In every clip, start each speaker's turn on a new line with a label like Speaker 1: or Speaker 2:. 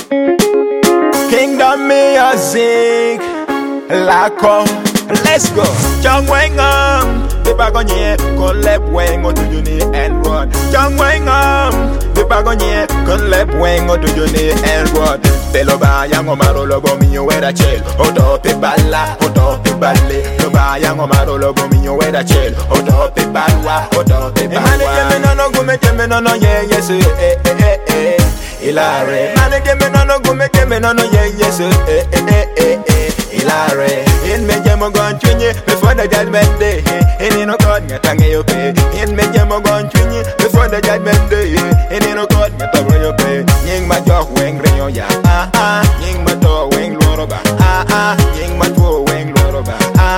Speaker 1: Kingdom music, Laco, let's go. Trong quanh ngâm, để ba có nhẹ, con lép quen ngồi tụi ni and road. Trong quanh ngâm, để ba có nhẹ, con lép quen ngồi tụi ni and road. Te lo vaya ngomaro logo mío era chel, odo pe balla, odo pe balle. Lo vaya ngomaro logo mío era chel, odo pe balwa, odo pe balwa. Mane que me no go me que me no yeah yes Ilare, mane que me no go me que me no yeah yes Ilare, in me jamo gon twinye before the judgment day. In no God ngatange yo pay. In me jamo gon twinye before the judgment day. In no God ngatange yo pay. Ying ma jok weng rinyo ya. Ying ma to weng loroba. Ying ma to weng loroba.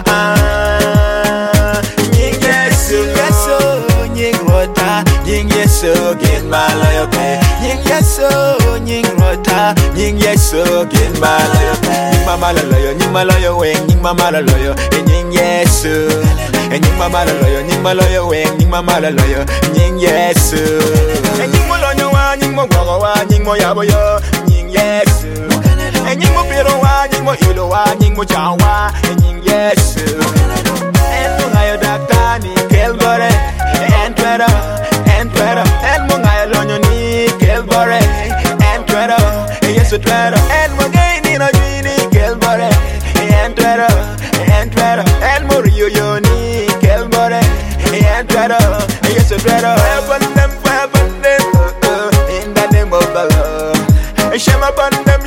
Speaker 1: Ying yesu yesu ying rota. Ying yesu gin malayo pay. Ying yesu ying rota. Ying yesu gin malayo pay. Mama la loyo, ni maloyo weng, ni mama la loyo, ni yesu. Ni mama la loyo, ni maloyo weng, ni mama la loyo, ni yesu. Ni mo loyo wa, ni mo gogo wa, ni mo yabo yo, ni yesu. Ni mo piro wa, ni mo ilo wa, ni mo chawa, ni yesu. En mo ngayo dakta ni kelbore, en twero, en mo ngayo lonyo ni kelbore, en twero, yesu twero, en mo gay ni no jini. And Morio Yoni, Kelmore, and Twitter, yes, a Twitter, heaven them, in the name of the Lord. Shema upon them,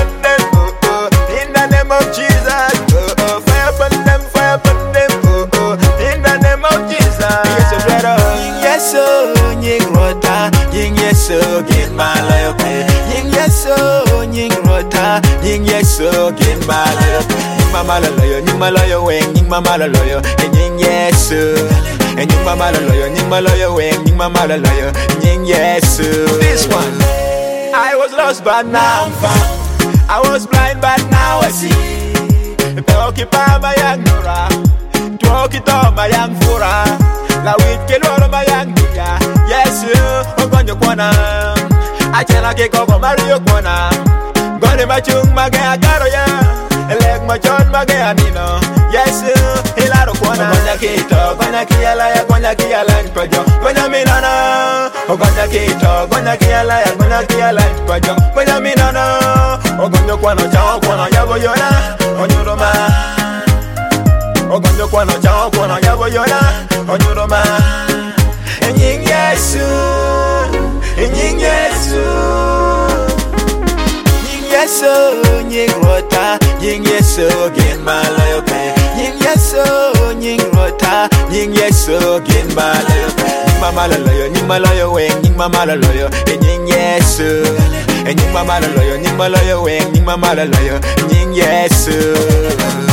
Speaker 1: in the name of Jesus. Fire upon them, in the name of Jesus. Yes, a Twitter, yes, so, ying rota, ying yes, so, get my loyalty. Ying yes, so, ying rota, ying yes, so, get my loyalty. Mama la loyo, ni maloyo weng, ni mama la loyo, ni yesu. Ni mama la loyo, ni maloyo weng, ni mama la loyo, ni yesu. This one, I was lost but now I'm found. I was blind but now I see. Toki pa bayang nura, toki to bayang fura. La wit ke loro bayang dia. Yesu, ogonyo kwana. Achela ke koko Mario kwana. Gone machung magaya karo ya. Leg my John Magayanino, yes, Hilaro Kwana, Gwana Kiala, Gwana Kiala, Prajo, Gwana Minana, Ogana Kito, Gwana Kiala, Gwana Kiala, Prajo, Gwana Minana, Ogono Kwano, Chao Kwana, Yaboyona, Onuroma, Ogono Kwano, Chao Kwana, Yaboyona, Onuroma, and Ying Yesu, and Ying Yesu. Yesu, ying rota, ying yesu, gin malayo pe. Ying yesu, ying rota, ying yesu, gin malayo pe. Ying mama la loyo, ying malayo weng, ying mama la loyo, ying yesu. Ying mama la loyo, ying malayo weng, ying mama la loyo, ying yesu.